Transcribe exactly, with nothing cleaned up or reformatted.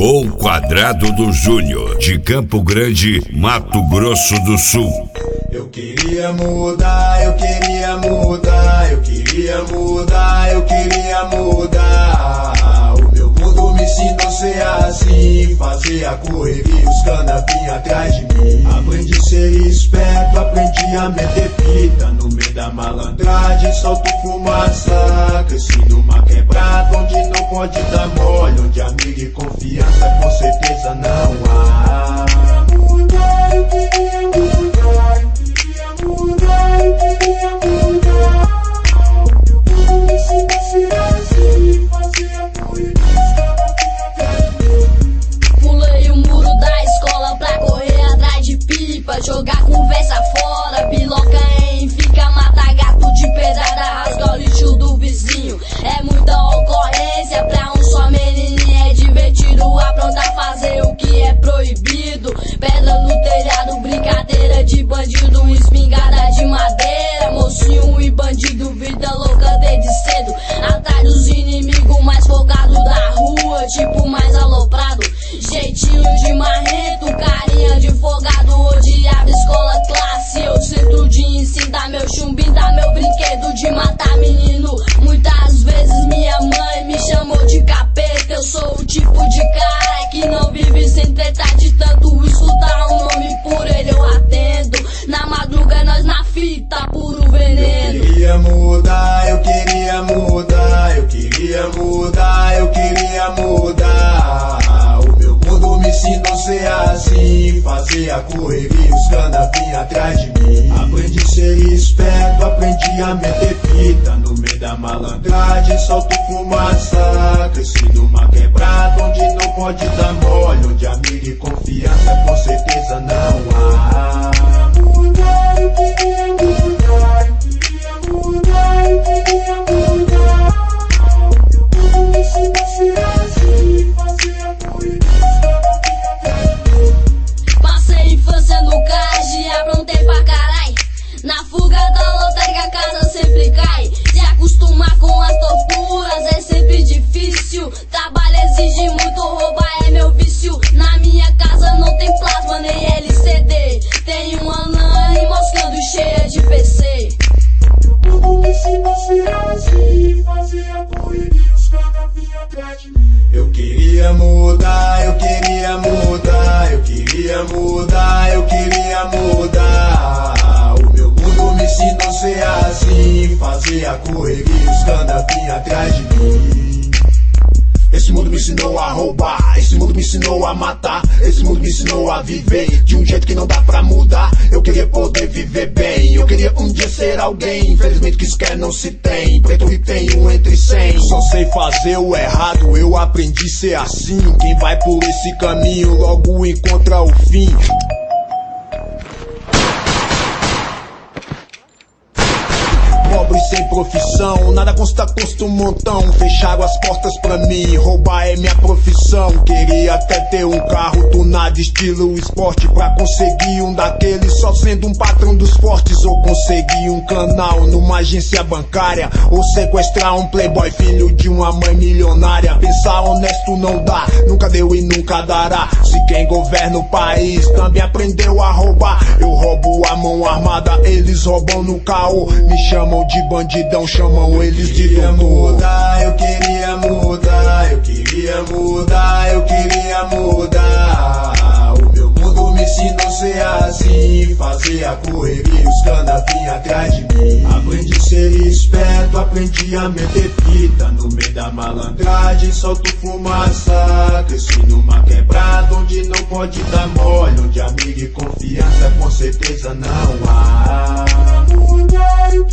O Quadrado do Júnior, de Campo Grande, Mato Grosso do Sul. Eu queria mudar, eu queria mudar, eu queria mudar, eu queria mudar. O meu mundo me ensinou a ser assim, fazer a correria, os cana vinha atrás de mim. Aprendi a ser esperto, aprendi a meter fita, no meio da malandragem solto fumaça. Cresci numa quebrada onde não pode dar mole, onde amigo e confiança com certeza não há. Eu queria mudar, eu queria mudar, eu queria mudar. Eu me sinto assim, fazer a correria. Pulei o muro da escola pra correr atrás de pipa, jogar conversa fora, piloca em fica, mata gato de pedrada, rasga o lixo do vizinho. É muita ocorrência pra um só menininho, é divertido aprontar, fazer o que é proibido. Pedra no telhado, brincadeira de bandido, espingarda de madeira, mocinho e bandido, vida louca desde cedo. Atrás dos inimigos mais folgados da rua, tipo mais aloprado, jeitinho de marrento, carinha de folgado, odiava escola classe. Eu centro de ensino, dá meu chumbinho, dá meu brinquedo de matar menino. Muitas vezes minha mãe me chamou de capeta, eu sou o tipo de cara que não vive sem treta, de tanto escutar um nome por ele eu atendo. Na madruga nós na fita, puro veneno. Eu queria mudar, eu queria mudar, eu queria mudar, eu queria mudar. O meu mundo me ensinou a ser assim, fazer a correria, os cana vinha atrás de mim. Aprendi a ser esperto, aprendi a meter fita, no meio da malandragem solto fumaça. Cresci numa quebrada onde não pode dar mole, onde amigo e confiança com certeza não há. Eu queria mudar, eu queria mudar, eu queria mudar. Eu me sinto assim, fazer a correria. Passei infância no cage, aprontei pra carai. Na fuga da lotérica a casa sempre cai. Se acostumar com as torturas é sempre difícil. Trabalho exige muito, roubar é meu vício. Na minha casa não tem plasma nem L C D. Tem uma lã moscando cheia de P C. Eu me sinto assim, fazer a correria, os cana vinha atrás de mim. Eu queria mudar, eu queria mudar, eu queria mudar, eu queria mudar. O meu mundo me ensinou a ser assim, fazer a correria, os cana vinha atrás de mim. Esse mundo me ensinou a roubar, esse mundo me ensinou a matar, esse mundo me ensinou a viver de um jeito que não dá pra mudar. Eu queria poder viver bem, eu queria um dia ser alguém, infelizmente que isso quer não se tem, preto e tenho entre cem. Só sei fazer o errado, eu aprendi a ser assim. Quem vai por esse caminho logo encontra o fim. Pobre sem profissão, nada consta, custa um montão. Fecharam as portas pra mim, roubar é minha profissão. Queria até ter um carro tunado estilo esporte, pra conseguir um daqueles só sendo um patrão dos fortes. Ou conseguir um canal numa agência bancária, ou sequestrar um playboy filho de uma mãe milionária. Pensar honesto não dá, nunca deu e nunca dará. Se quem governa o país também aprendeu a roubar, eu roubo a mão armada, eles roubam no caô. Me chamam de bandidão, chamam eles de doutor. Eu queria mudar, eu queria mudar, eu queria mudar. O meu mundo me ensinou a ser assim, fazer a correria, os cana vinha atrás de mim. Aprendi a ser esperto, aprendi a meter fita, no meio da malandragem solto fumaça. Cresci numa quebrada onde não pode dar mole, onde amigo e confiança com certeza não há. Eu